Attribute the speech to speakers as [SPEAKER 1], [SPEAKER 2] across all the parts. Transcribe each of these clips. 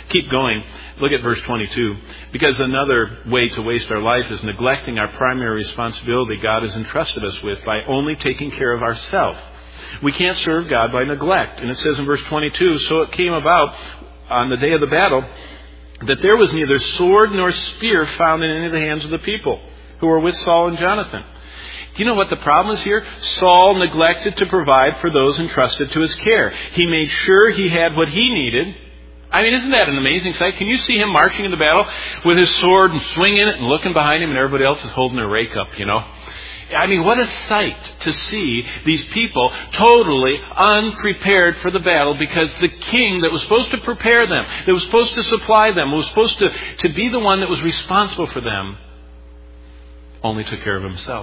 [SPEAKER 1] Keep going. Look at verse 22. Because another way to waste our life is neglecting our primary responsibility God has entrusted us with by only taking care of ourselves. We can't serve God by neglect. And it says in verse 22, so it came about on the day of the battle that there was neither sword nor spear found in any of the hands of the people who were with Saul and Jonathan. Do you know what the problem is here? Saul neglected to provide for those entrusted to his care. He made sure he had what he needed. I mean, isn't that an amazing sight? Can you see him marching in the battle with his sword and swinging it and looking behind him and everybody else is holding their rake up, you know? I mean, what a sight to see these people totally unprepared for the battle because the king that was supposed to prepare them, that was supposed to supply them, was supposed to be the one that was responsible for them, only took care of himself.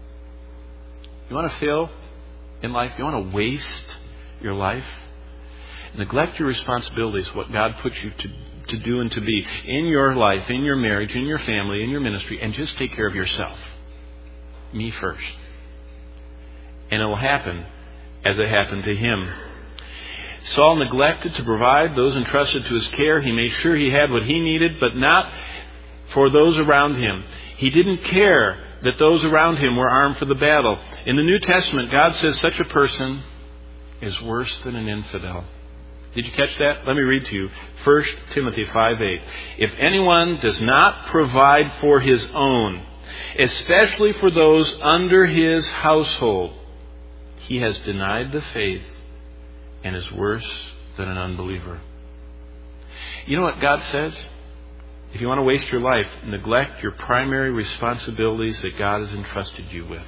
[SPEAKER 1] You want to fail in life? You want to waste your life? Neglect your responsibilities, what God puts you to do and to be in your life, in your marriage, in your family, in your ministry, and just take care of yourself. Me first. And it will happen as it happened to him. Saul neglected to provide those entrusted to his care. He made sure he had what he needed, but not for those around him. He didn't care that those around him were armed for the battle. In the New Testament, God says such a person is worse than an infidel. Did you catch that? Let me read to you. 1 Timothy 5:8. If anyone does not provide for his own, especially for those under his household, he has denied the faith and is worse than an unbeliever. You know what God says? If you want to waste your life, neglect your primary responsibilities that God has entrusted you with.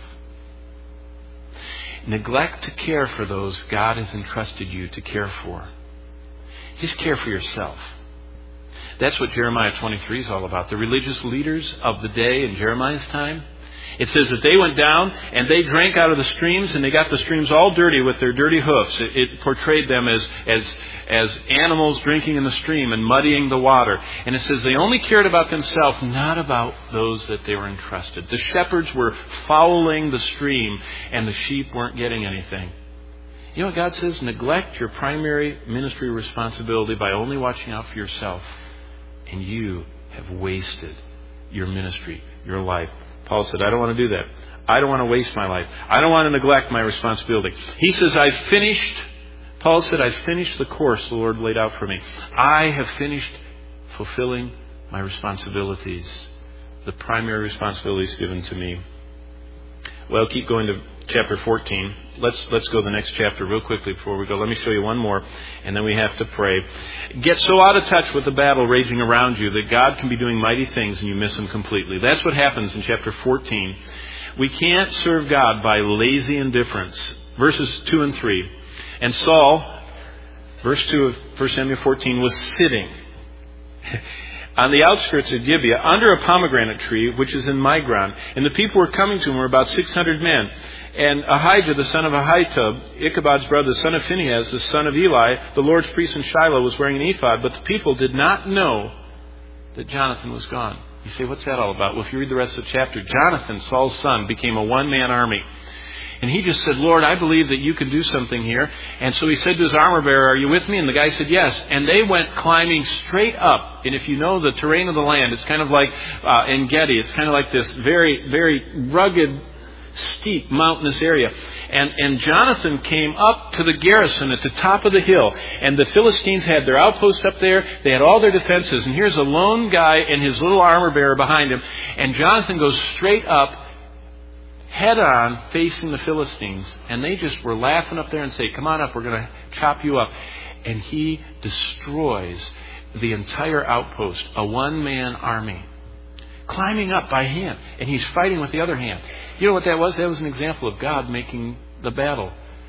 [SPEAKER 1] Neglect to care for those God has entrusted you to care for. Just care for yourself. That's what Jeremiah 23 is all about. The religious leaders of the day in Jeremiah's time, it says that they went down and they drank out of the streams and they got the streams all dirty with their dirty hoofs. It portrayed them as animals drinking in the stream and muddying the water. And it says they only cared about themselves, not about those that they were entrusted. The shepherds were fouling the stream and the sheep weren't getting anything. You know what God says? Neglect your primary ministry responsibility by only watching out for yourself. And you have wasted your ministry, your life. Paul said, I don't want to do that. I don't want to waste my life. I don't want to neglect my responsibility. He says, I've finished. Paul said, I've finished the course the Lord laid out for me. I have finished fulfilling my responsibilities, the primary responsibilities given to me. Well, keep going to chapter 14. Let's go to the next chapter real quickly before we go. Let me show you one more, and then we have to pray. Get so out of touch with the battle raging around you that God can be doing mighty things and you miss Him completely. That's what happens in chapter 14. We can't serve God by lazy indifference. Verses 2 and 3. And Saul, verse 2 of 1 Samuel 14, was sitting on the outskirts of Gibeah under a pomegranate tree, which is in Migron. And the people were coming to him, were about 600 men. And Ahijah, the son of Ahitub, Ichabod's brother, the son of Phinehas, the son of Eli, the Lord's priest in Shiloh, was wearing an ephod. But the people did not know that Jonathan was gone. You say, what's that all about? Well, if you read the rest of the chapter, Jonathan, Saul's son, became a one-man army. And he just said, Lord, I believe that you can do something here. And so he said to his armor bearer, are you with me? And the guy said, yes. And they went climbing straight up. And if you know the terrain of the land, it's kind of like in Gedi. It's kind of like this very, very rugged, steep, mountainous area. And Jonathan came up to the garrison at the top of the hill. And the Philistines had their outpost up there. They had all their defenses. And here's a lone guy and his little armor bearer behind him. And Jonathan goes straight up, head on, facing the Philistines. And they just were laughing up there and say, come on up, we're going to chop you up. And he destroys the entire outpost, a one-man army, climbing up by hand. And he's fighting with the other hand. You know what that was? That was an example of God making the battle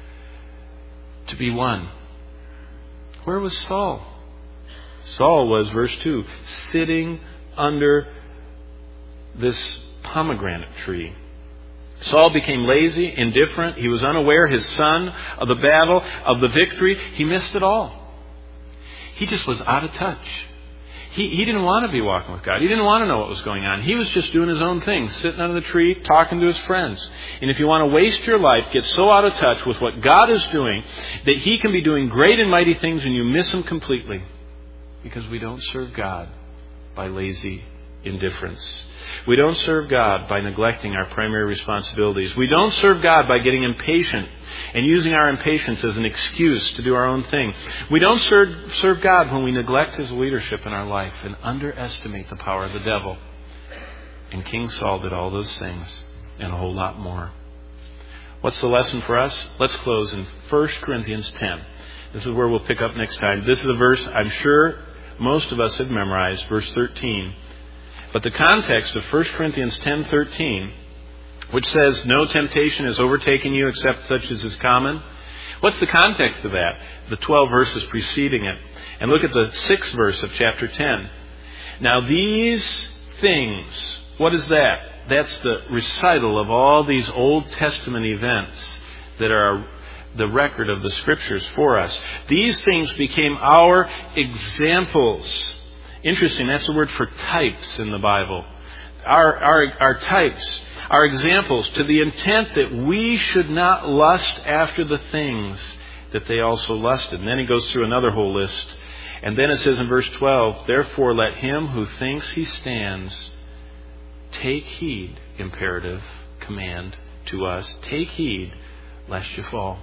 [SPEAKER 1] to be won. Where was Saul? Saul was, verse 2, sitting under this pomegranate tree. Saul became lazy, indifferent. He was unaware, his son, of the battle, of the victory. He missed it all. He just was out of touch. He didn't want to be walking with God. He didn't want to know what was going on. He was just doing his own thing, sitting under the tree, talking to his friends. And if you want to waste your life, get so out of touch with what God is doing that He can be doing great and mighty things and you miss Him completely. Because we don't serve God by lazy indifference. We don't serve God by neglecting our primary responsibilities. We don't serve God by getting impatient and using our impatience as an excuse to do our own thing. We don't serve God when we neglect His leadership in our life and underestimate the power of the devil. And King Saul did all those things and a whole lot more. What's the lesson for us? Let's close in 1 Corinthians 10. This is where we'll pick up next time. This is a verse I'm sure most of us have memorized, verse 13. But the context of 1 Corinthians 10:13, which says, no temptation has overtaken you except such as is common. What's the context of that? The 12 verses preceding it. And look at the 6th verse of chapter 10. Now these things, what is that? That's the recital of all these Old Testament events that are the record of the Scriptures for us. These things became our examples. Interesting, that's the word for types in the Bible. Our types, our examples, to the intent that we should not lust after the things that they also lusted. And then he goes through another whole list. And then it says in verse 12, therefore let him who thinks he stands take heed, imperative command to us, take heed lest you fall.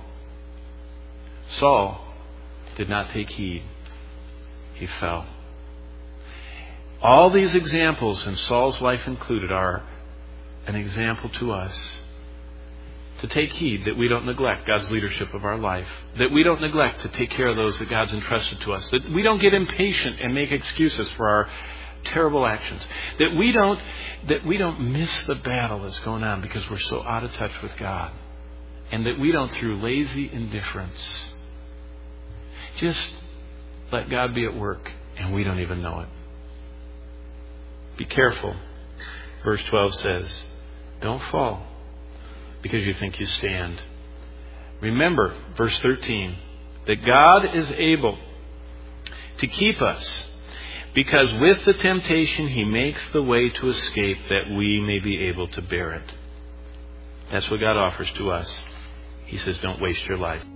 [SPEAKER 1] Saul did not take heed. He fell. All these examples, and Saul's life included, are an example to us to take heed that we don't neglect God's leadership of our life, that we don't neglect to take care of those that God's entrusted to us, that we don't get impatient and make excuses for our terrible actions, that we don't miss the battle that's going on because we're so out of touch with God, and that we don't, through lazy indifference, just let God be at work and we don't even know it. Be careful. Verse 12 says, don't fall because you think you stand. Remember, verse 13, that God is able to keep us because with the temptation He makes the way to escape that we may be able to bear it. That's what God offers to us. He says, don't waste your life.